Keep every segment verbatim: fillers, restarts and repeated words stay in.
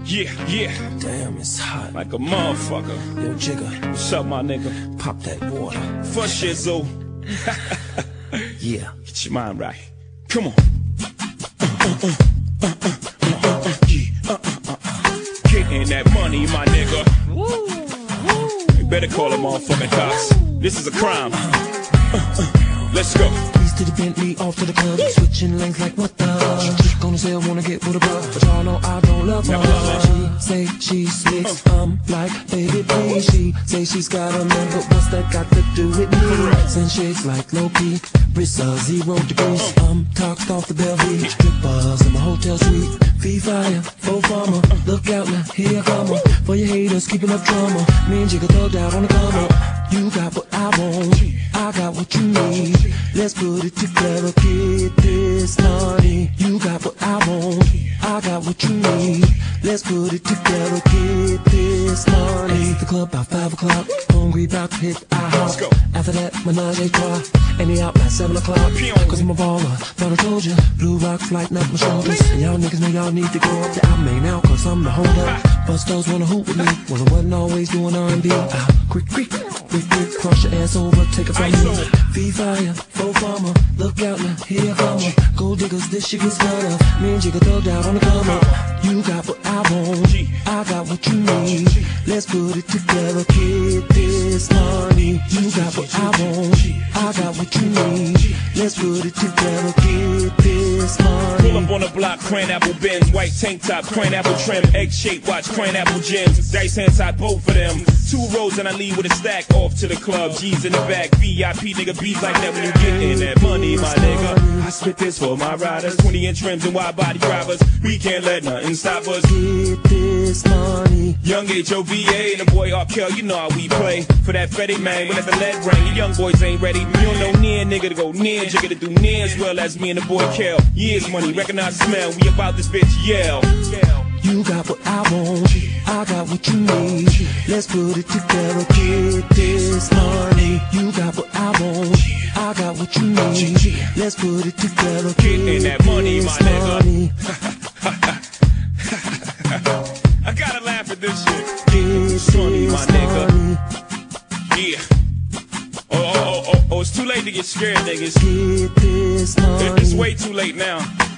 Yeah, yeah. Damn, it's hot. Like a motherfucker. Yo, Jigga. What's up, my nigga? Pop that water. For shizzle. Yeah. Get your mind right. Come on. Getting that money, my nigga. You better call them motherfucking cops. This is a crime. Let's go. East to the Bentley, off to the club. Switching lanes like what the? Chick on the sale, wanna get with a bro. But y'all know I don't love her. She say she slicks, I'm like, baby, please. She say she's got a man, but what's that got to do with me? Send shades like low-key, wrists are zero degrees. I'm toxed off the Bellevue. Strippers in my hotel suite. Fee fire, faux farmer. Look out now, here I come. For your haters, keeping up drama. Me and Jigga thugged out on the come up. You got what I want, I got what you need. Let's put it together, get this money. You got what I want, I got what you need. Let's put it together, get this money. Hit the club by five o'clock, hungry about to hit I hop. After that, menage a trois, and they out by seven o'clock. Cause I'm a baller, thought I told ya. Blue rocks lighting up my shoulders. And y'all niggas know y'all need to go up the out main out, cause I'm the holder. Bustos wanna hoop with me, well I wasn't always doing R and B. Ah, quick, quick, quick, quick, cross your ass over, take it from me. Fee fire, faux farmer, look out now, here I come. Gold diggers, this shit gets better. Me and Jigga thugged out on the come up. You got what I want, I got what you need. Let's put it together, get this money. You got what I want, I got what you need. Let's put it together, get this money. Pull up on the block, cran apple bins, white tank top, cran apple trim, egg shape, watch cran apple gems, dice hand side both of them. Two rows and I leave with a stack off to the club. G's in the back, V I P nigga beats like that when you get in that money, my nigga. I spit this for my riders, twenty inch rims and wide body drivers. We can't let nothing stop us. Get this money. Young H O V A and the boy Arkell, you know how we play. For that Fetty man, we let the lead rain. You young boys ain't ready. You don't know near nigga to go near. Jigga to do near as well as me and the boy Kel. Years money, recognize the smell. We about this bitch, yell. You got what I want, I got what you need. Let's put it together, get this money. You got what I want, I got what you need. Let's put it together, get that money, my nigga. I gotta laugh at this shit. Get this money, my nigga. Yeah. Oh, oh, oh, oh, oh, it's too late to get scared, niggas. Get this money. It's way too late now.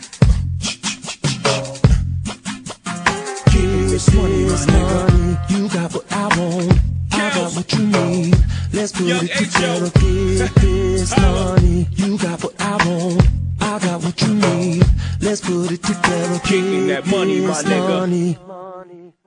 This money, this money, you got what I want, I got what you need. Let's put Young it together, get this money. You got what I want, I got what you need. Let's put it together, get that money, my nigga. Money.